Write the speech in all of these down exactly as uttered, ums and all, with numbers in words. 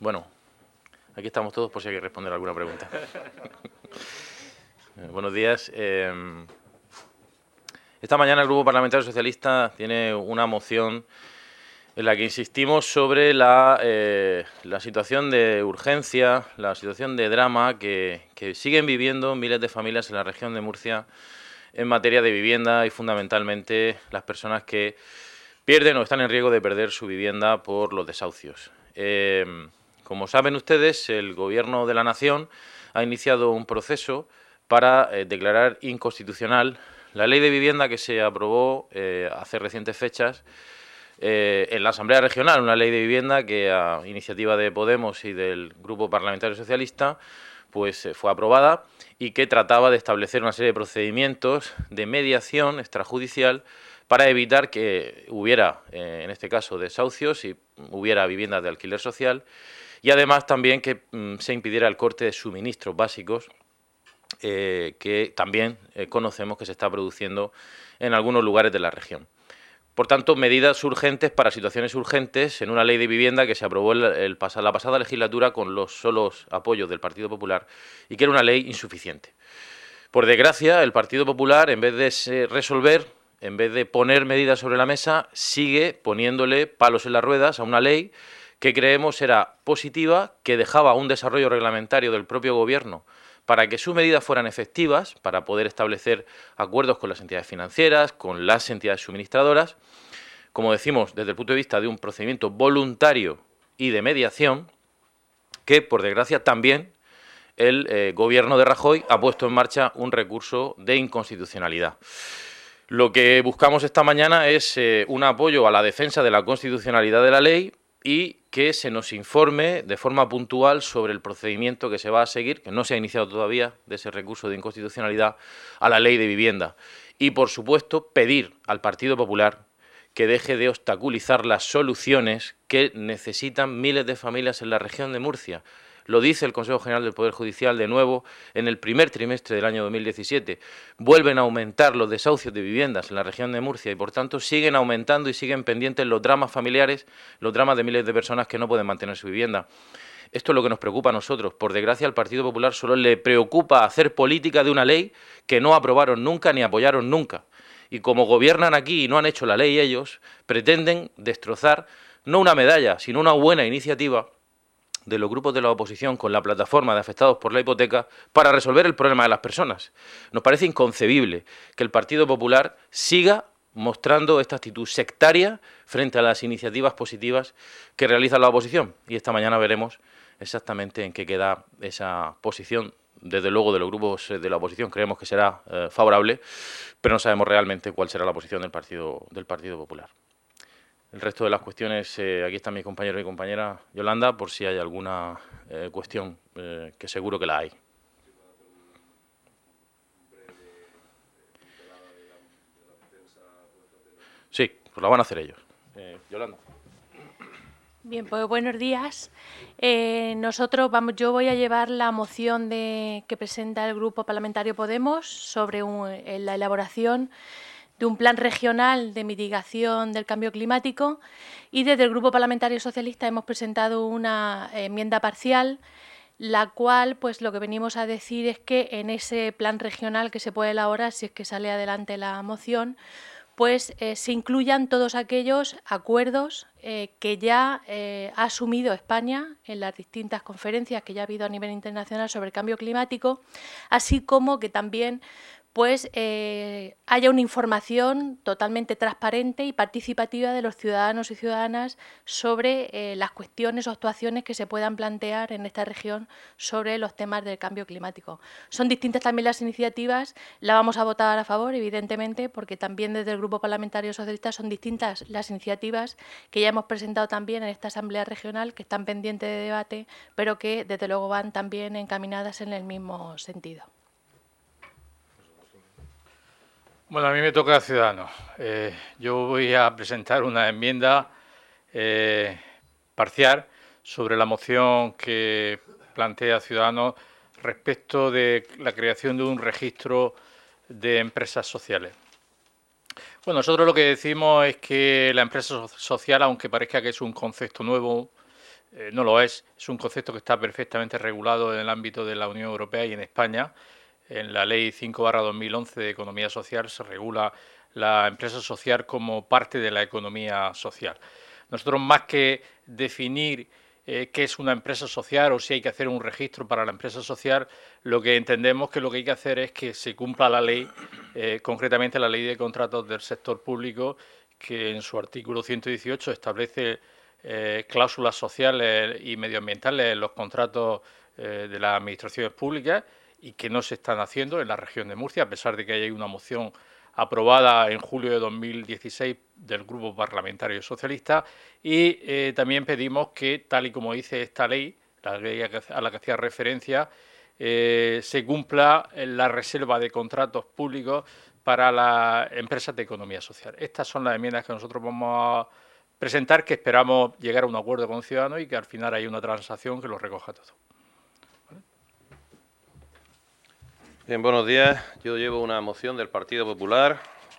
Bueno, aquí estamos todos por si hay que responder alguna pregunta. eh, buenos días. Eh, esta mañana el Grupo Parlamentario Socialista tiene una moción en la que insistimos sobre la, eh, la situación de urgencia, la situación de drama que, que siguen viviendo miles de familias en la región de Murcia en materia de vivienda y fundamentalmente las personas que pierden o están en riesgo de perder su vivienda por los desahucios. Eh, como saben ustedes, el Gobierno de la Nación ha iniciado un proceso para eh, declarar inconstitucional la ley de vivienda que se aprobó eh, hace recientes fechas eh, en la Asamblea Regional, una ley de vivienda que a iniciativa de Podemos y del Grupo Parlamentario Socialista pues eh, fue aprobada y que trataba de establecer una serie de procedimientos de mediación extrajudicial para evitar que hubiera, eh, en este caso, desahucios y hubiera viviendas de alquiler social y además también que mm, se impidiera el corte de suministros básicos eh, que también eh, conocemos que se está produciendo en algunos lugares de la región. Por tanto, medidas urgentes para situaciones urgentes en una ley de vivienda que se aprobó el, el pas la pasada legislatura con los solos apoyos del Partido Popular y que era una ley insuficiente. Por desgracia, el Partido Popular, en vez de resolver, en vez de poner medidas sobre la mesa, sigue poniéndole palos en las ruedas a una ley que creemos era positiva, que dejaba un desarrollo reglamentario del propio Gobierno para que sus medidas fueran efectivas, para poder establecer acuerdos con las entidades financieras, con las entidades suministradoras, como decimos, desde el punto de vista de un procedimiento voluntario y de mediación, que, por desgracia, también el eh, Gobierno de Rajoy ha puesto en marcha un recurso de inconstitucionalidad. Lo que buscamos esta mañana es eh, un apoyo a la defensa de la constitucionalidad de la ley y que se nos informe de forma puntual sobre el procedimiento que se va a seguir, que no se ha iniciado todavía, de ese recurso de inconstitucionalidad a la ley de vivienda. Y, por supuesto, pedir al Partido Popular que deje de obstaculizar las soluciones que necesitan miles de familias en la región de Murcia. Lo dice el Consejo General del Poder Judicial de nuevo en el primer trimestre del año dos mil diecisiete. Vuelven a aumentar los desahucios de viviendas en la región de Murcia y, por tanto, siguen aumentando y siguen pendientes los dramas familiares, los dramas de miles de personas que no pueden mantener su vivienda. Esto es lo que nos preocupa a nosotros. Por desgracia, al Partido Popular solo le preocupa hacer política de una ley que no aprobaron nunca ni apoyaron nunca. Y como gobiernan aquí y no han hecho la ley ellos, pretenden destrozar no una medalla, sino una buena iniciativa de los grupos de la oposición con la plataforma de afectados por la hipoteca para resolver el problema de las personas. Nos parece inconcebible que el Partido Popular siga mostrando esta actitud sectaria frente a las iniciativas positivas que realiza la oposición. Y esta mañana veremos exactamente en qué queda esa posición. Desde luego, de los grupos de la oposición creemos que será eh, favorable, pero no sabemos realmente cuál será la posición del Partido, del Partido Popular. El resto de las cuestiones, eh, aquí están mis compañeros y compañera Yolanda, por si hay alguna eh, cuestión, eh, que seguro que la hay. Sí, pues la van a hacer ellos. Eh, Yolanda. Bien, pues buenos días. Eh, nosotros vamos, yo voy a llevar la moción de, que presenta el Grupo Parlamentario Podemos sobre un, la elaboración de un plan regional de mitigación del cambio climático y desde el Grupo Parlamentario Socialista hemos presentado una enmienda parcial, la cual pues lo que venimos a decir es que en ese plan regional que se puede elaborar, si es que sale adelante la moción, pues eh, se incluyan todos aquellos acuerdos eh, que ya eh, ha asumido España en las distintas conferencias que ya ha habido a nivel internacional sobre el cambio climático, así como que también pues eh, haya una información totalmente transparente y participativa de los ciudadanos y ciudadanas sobre eh, las cuestiones o actuaciones que se puedan plantear en esta región sobre los temas del cambio climático. Son distintas también las iniciativas, la vamos a votar a favor, evidentemente, porque también desde el Grupo Parlamentario Socialista son distintas las iniciativas que ya hemos presentado también en esta Asamblea Regional, que están pendientes de debate, pero que desde luego van también encaminadas en el mismo sentido. Bueno, a mí me toca Ciudadanos. Eh, yo voy a presentar una enmienda eh, parcial sobre la moción que plantea Ciudadanos respecto de la creación de un registro de empresas sociales. Bueno, nosotros lo que decimos es que la empresa social, aunque parezca que es un concepto nuevo, eh, no lo es. Es un concepto que está perfectamente regulado en el ámbito de la Unión Europea y en España. En la Ley cinco barra dos mil once de Economía Social se regula la empresa social como parte de la economía social. Nosotros, más que definir eh, qué es una empresa social o si hay que hacer un registro para la empresa social, lo que entendemos que lo que hay que hacer es que se cumpla la ley, eh, concretamente la Ley de Contratos del Sector Público, que en su artículo ciento dieciocho establece eh, cláusulas sociales y medioambientales en los contratos eh, de las administraciones públicas y que no se están haciendo en la región de Murcia, a pesar de que hay una moción aprobada en julio de dos mil dieciséis del Grupo Parlamentario Socialista, y eh, también pedimos que, tal y como dice esta ley, la ley a la que hacía referencia, eh, se cumpla la reserva de contratos públicos para las empresas de economía social. Estas son las enmiendas que nosotros vamos a presentar, que esperamos llegar a un acuerdo con Ciudadanos y que al final haya una transacción que lo recoja todo. Bien, buenos días. Yo llevo una moción del Partido Popular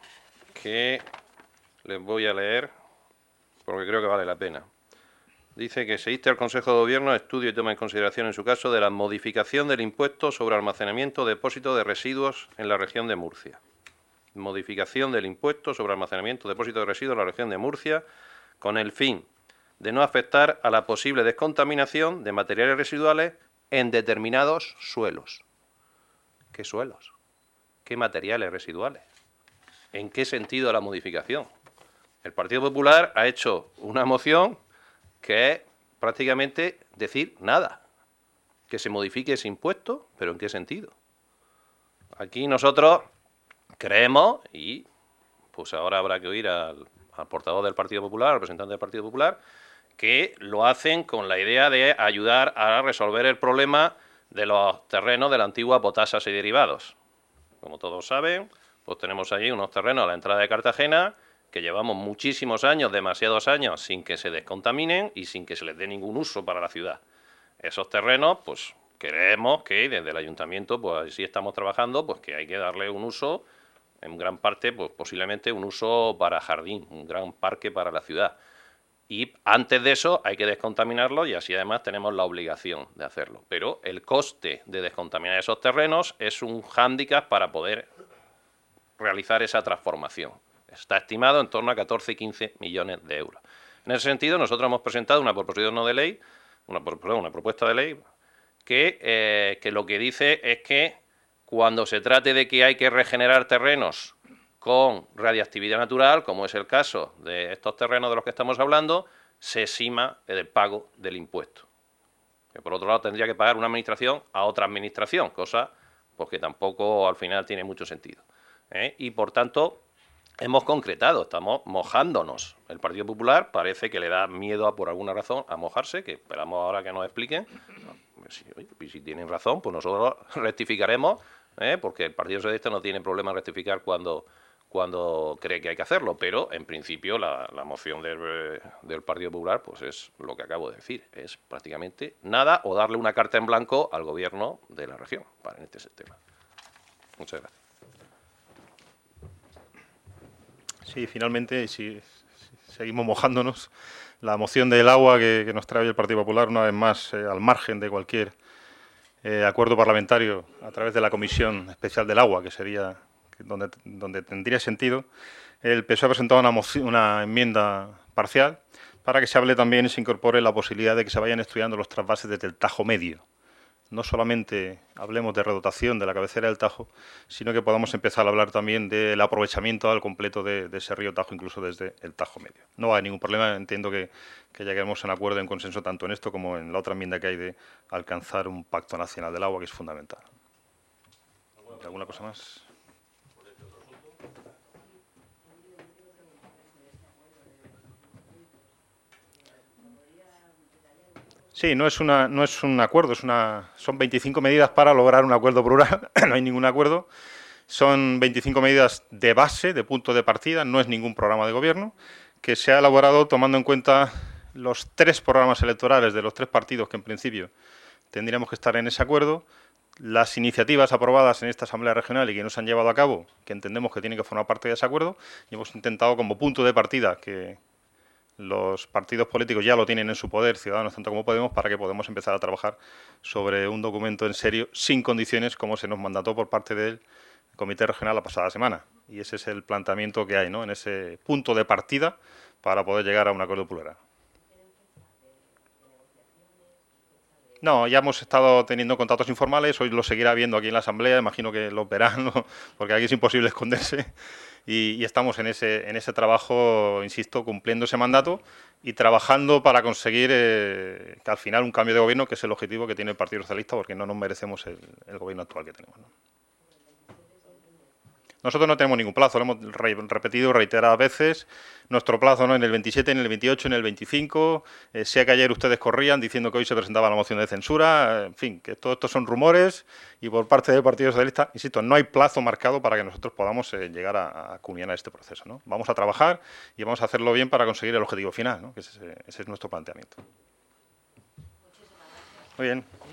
que les voy a leer porque creo que vale la pena. Dice que se inste al Consejo de Gobierno estudio y toma en consideración en su caso de la modificación del impuesto sobre almacenamiento o depósito de residuos en la región de Murcia. Modificación del impuesto sobre almacenamiento o depósito de residuos en la región de Murcia con el fin de no afectar a la posible descontaminación de materiales residuales en determinados suelos. ¿Qué suelos? ¿Qué materiales residuales? ¿En qué sentido la modificación? El Partido Popular ha hecho una moción que es prácticamente decir nada, que se modifique ese impuesto, pero ¿en qué sentido? Aquí nosotros creemos, y pues ahora habrá que oír al, al portavoz del Partido Popular, al representante del Partido Popular, que lo hacen con la idea de ayudar a resolver el problema de los terrenos de la antigua Potasas y Derivados. Como todos saben, pues tenemos allí unos terrenos a la entrada de Cartagena que llevamos muchísimos años, demasiados años, sin que se descontaminen y sin que se les dé ningún uso para la ciudad. Esos terrenos, pues creemos que desde el Ayuntamiento, pues sí estamos trabajando, pues que hay que darle un uso, en gran parte, pues posiblemente un uso para jardín, un gran parque para la ciudad. Y antes de eso hay que descontaminarlo y así además tenemos la obligación de hacerlo. Pero el coste de descontaminar esos terrenos es un hándicap para poder realizar esa transformación. Está estimado en torno a catorce a quince millones de euros. En ese sentido, nosotros hemos presentado una proposición no de ley, una, perdón, una propuesta de ley, que, eh, que lo que dice es que cuando se trate de que hay que regenerar terrenos con radiactividad natural, como es el caso de estos terrenos de los que estamos hablando, se exima el pago del impuesto. Que por otro lado tendría que pagar una administración a otra administración, cosa pues, que tampoco al final tiene mucho sentido. ¿eh? Y por tanto, hemos concretado, estamos mojándonos. El Partido Popular parece que le da miedo a, por alguna razón a mojarse, que esperamos ahora que nos expliquen. Si, oye, si tienen razón, pues nosotros rectificaremos, ¿eh? porque el Partido Socialista no tiene problema en rectificar cuando... cuando cree que hay que hacerlo, pero en principio la, la moción del, del Partido Popular pues es lo que acabo de decir, es prácticamente nada o darle una carta en blanco al gobierno de la región para en este tema. Muchas gracias. Sí, finalmente, si, si seguimos mojándonos, la moción del agua que, que nos trae el Partido Popular, una vez más, eh, al margen de cualquier eh, acuerdo parlamentario a través de la Comisión Especial del Agua, que sería... Donde, donde tendría sentido, el P S O E ha presentado una, moción, una enmienda parcial para que se hable también y se incorpore la posibilidad de que se vayan estudiando los trasvases desde el Tajo Medio. No solamente hablemos de redotación de la cabecera del Tajo, sino que podamos empezar a hablar también del aprovechamiento al completo de, de ese río Tajo, incluso desde el Tajo Medio. No va a haber ningún problema, entiendo que, que lleguemos a un acuerdo en consenso tanto en esto como en la otra enmienda que hay de alcanzar un pacto nacional del agua, que es fundamental. ¿Alguna cosa más? Sí, no es, una, no es un acuerdo, es una, son veinticinco medidas para lograr un acuerdo plural, no hay ningún acuerdo. Son veinticinco medidas de base, de punto de partida, no es ningún programa de gobierno, que se ha elaborado tomando en cuenta los tres programas electorales de los tres partidos que en principio tendríamos que estar en ese acuerdo, las iniciativas aprobadas en esta Asamblea Regional y que no se han llevado a cabo, que entendemos que tienen que formar parte de ese acuerdo, y hemos intentado como punto de partida que los partidos políticos ya lo tienen en su poder, Ciudadanos tanto como Podemos, para que podamos empezar a trabajar sobre un documento en serio, sin condiciones, como se nos mandató por parte del Comité Regional la pasada semana. Y ese es el planteamiento que hay, ¿no?, en ese punto de partida para poder llegar a un acuerdo popular. No, ya hemos estado teniendo contactos informales, hoy lo seguirá viendo aquí en la Asamblea, imagino que los verán, ¿no?, porque aquí es imposible esconderse, y, y estamos en ese, en ese trabajo, insisto, cumpliendo ese mandato y trabajando para conseguir eh, que al final un cambio de gobierno, que es el objetivo que tiene el Partido Socialista, porque no nos merecemos el, el gobierno actual que tenemos, ¿no? Nosotros no tenemos ningún plazo, lo hemos re repetido reiteradas veces. Nuestro plazo no en el veintisiete, en el veintiocho, en el veinticinco. Eh, sé que ayer ustedes corrían diciendo que hoy se presentaba la moción de censura. Eh, en fin, que todo esto son rumores y por parte del Partido Socialista, insisto, no hay plazo marcado para que nosotros podamos eh, llegar a, a culminar este proceso, ¿no? Vamos a trabajar y vamos a hacerlo bien para conseguir el objetivo final, ¿no?, que ese, ese es nuestro planteamiento. Muy bien.